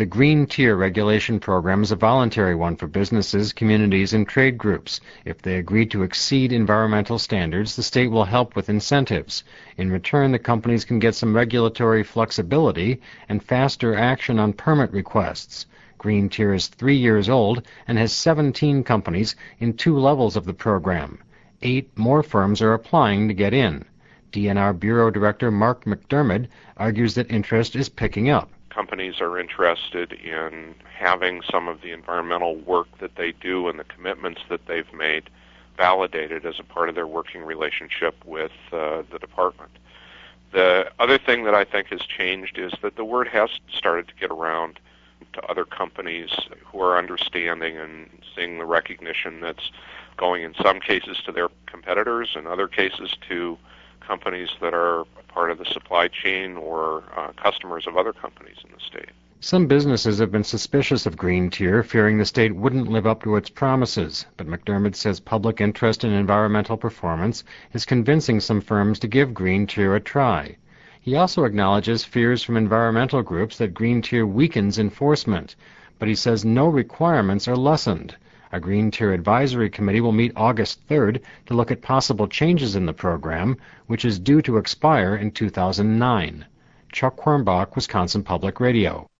The Green Tier regulation program is a voluntary one for businesses, communities, and trade groups. If they agree to exceed environmental standards, the state will help with incentives. In return, the companies can get some regulatory flexibility and faster action on permit requests. Green Tier is 3 years old and has 17 companies in 2 levels of the program. 8 more firms are applying to get in. DNR Bureau Director Mark McDermott argues that interest is picking up. Companies are interested in having some of the environmental work that they do and the commitments that they've made validated as a part of their working relationship with the department. The other thing that I think has changed is that the word has started to get around to other companies who are understanding and seeing the recognition that's going in some cases to their competitors, in other cases to companies that are part of the supply chain or customers of other companies in the state. Some businesses have been suspicious of Green Tier, fearing the state wouldn't live up to its promises, but McDermott says public interest in environmental performance is convincing some firms to give Green Tier a try. He also acknowledges fears from environmental groups that Green Tier weakens enforcement, but he says no requirements are lessened. A Green Tier Advisory Committee will meet August 3rd to look at possible changes in the program, which is due to expire in 2009. Chuck Quirmbach, Wisconsin Public Radio.